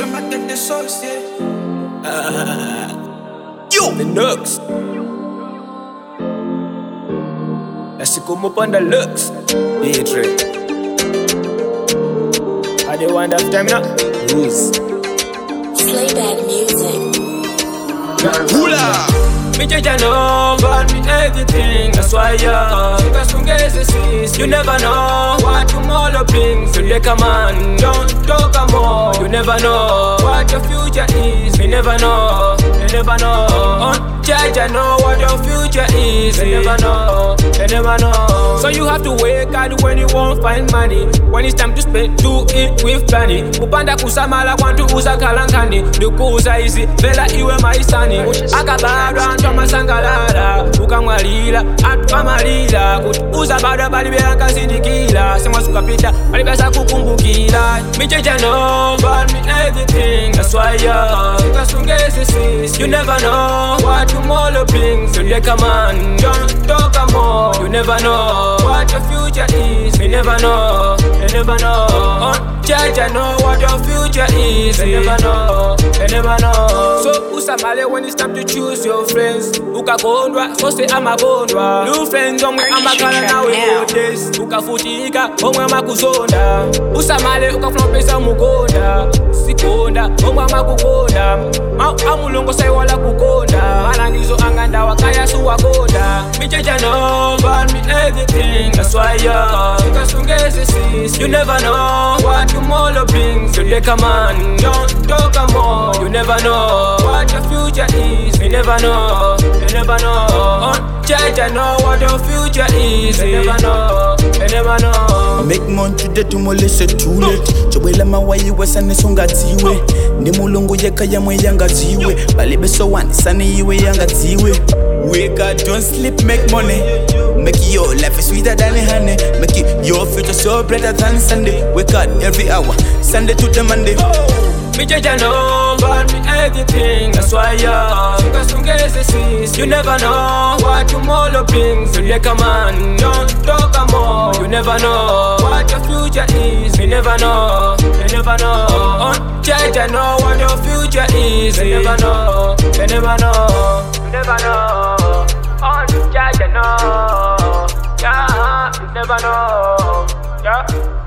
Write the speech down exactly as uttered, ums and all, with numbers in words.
je m'attends des sorciers. Yo, the Nux. Así como panda looks. Beatre. I dey wind up time now. Lose. Slayback music. Hula. Me jaja know, but me everything. That's why yeah. You never know what tomorrow brings. You take a man, don't talk a more. You never know what your future is. You never know, you never know. Oh, jaja know what your future is. You never know, you never know. So you have to wake up when you won't find money. When it's time to spend, do it with planning. Upanda kusamala kwantu uza kalankani. Dukuza easy, vela iwe maisani. Akabadwa ntoma sangalala. Ukamwalila, atukamalila. Kutuza bada bali bela kazidikila. Semwa sukapita, bali besa kukumbukila. Me jaja know, but me everything. That's why yeah. You never know what tomorrow brings. You take a man, don't talk a more. You never know what your future is. You never know, you never know. Oh, Jaja know what your future is. You never know, you never know. So usamale when it's time to choose your friends. Ukagondwa, so say I'm a gondwa. New friends omwe amakala nawe godes. Ukafutika, omwe amakuzonda. Usamale ukafuna mugonda. Sikonda, omwe amakukonda. Amulongo say wala kukonda. Malangizo anganda wakaya suwakonda. Me jaja know, but me everything. That's why yeah. You never know what tomorrow brings. You take a man, don't talk a more. You never know what your future is. You never know, you never know. Oh, Jaja know what your future is. You never know, you never know. Make money today to molese too late. Chobela mawayi wesane songa tiwe. Ndi mulungu yeka yamwe yanga tiwe. Bali beso wani sani iwe yanga tiwe. Wake up, don't sleep, make money. Make your life is sweeter than honey. Make it your future so brighter than Sunday. Wake up every hour, Sunday to the Monday. Me jaja know, but me everything. That's why yeah. You never know what tomorrow brings. You take a man, don't talk a more. You never know what your future is. You never know, you never know. Oh, Jaja know what your future is. You never know, you never know, you never know. Oh, Jaja know, yeah, you never know, yeah.